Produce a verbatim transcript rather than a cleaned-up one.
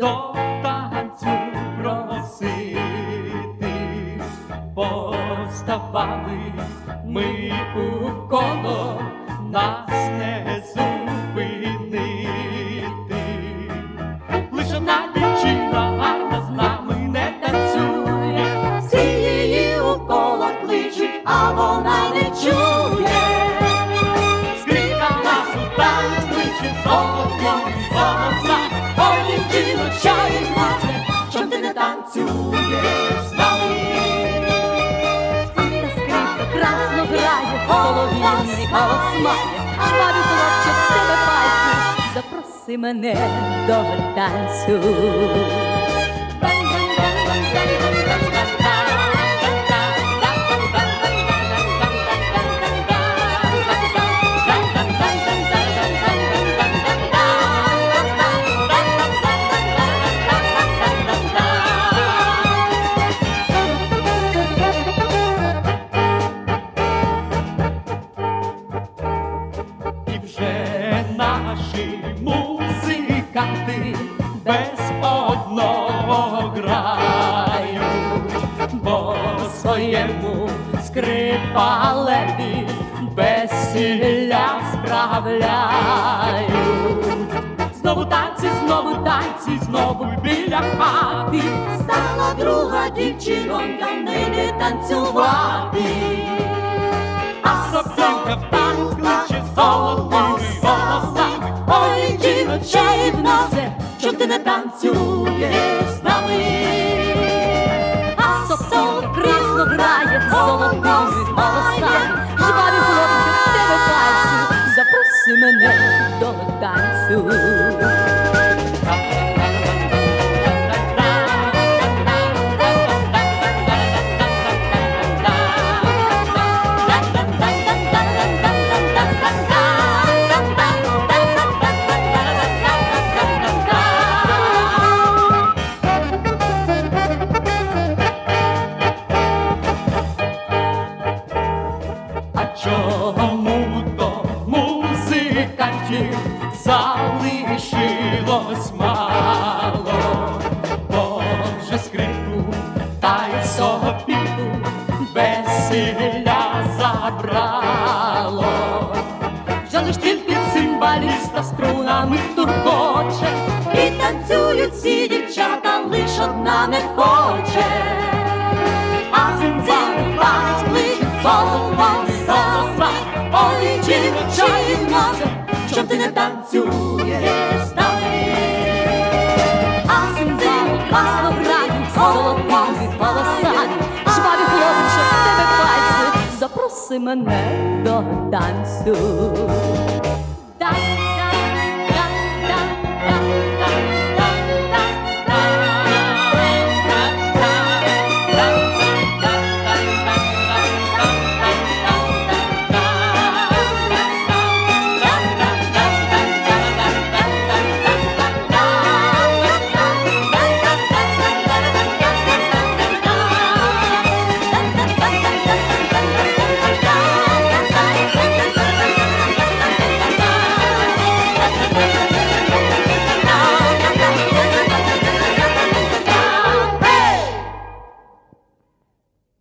до танцю просити. Поставали ми у коло, нас не зупинити. Лише одна дівчина гарна з нами не танцює. Всі її у коло кличуть, а вона не чує. Скрипка нас у танець кличе, золото і голоса. Ой, дівчино, чарівниця, чом ти не танцюєш з нами? Красно грає, солов'їний голос має, жваві хлопче в тебе пальці, запроси мене до танцю. Наші музиканти без одного грають, бо своєму скрипалеві весілля справляють. Знову танці, знову танці, знову біля хати Стала друга дівчинонька нині танцювати. А сопілка в танць кличе золотими голосами. Ой, дівчино, чарівнице, чом ти не танцюєш з нами? А сопілка красно грає, золотими голосами, жваві хлопче в тебе пальці, запроси мене до танцю. Чому до музикантів залишилось мало? Боже, скрипку та й сопілку весілля забрало. Вже лиш тільки цимбаліста струнами туркоче, І танцюють всі дівчата, лиш одна не хоче. А цимбал танець кличе золотом і голоса. Ой, дівчино, чарівнице, чом ти не танцюєш з нами? А цимбал красно грають, золотими голосами, жваві хлопче в тебе пальці, запроси мене до танцю.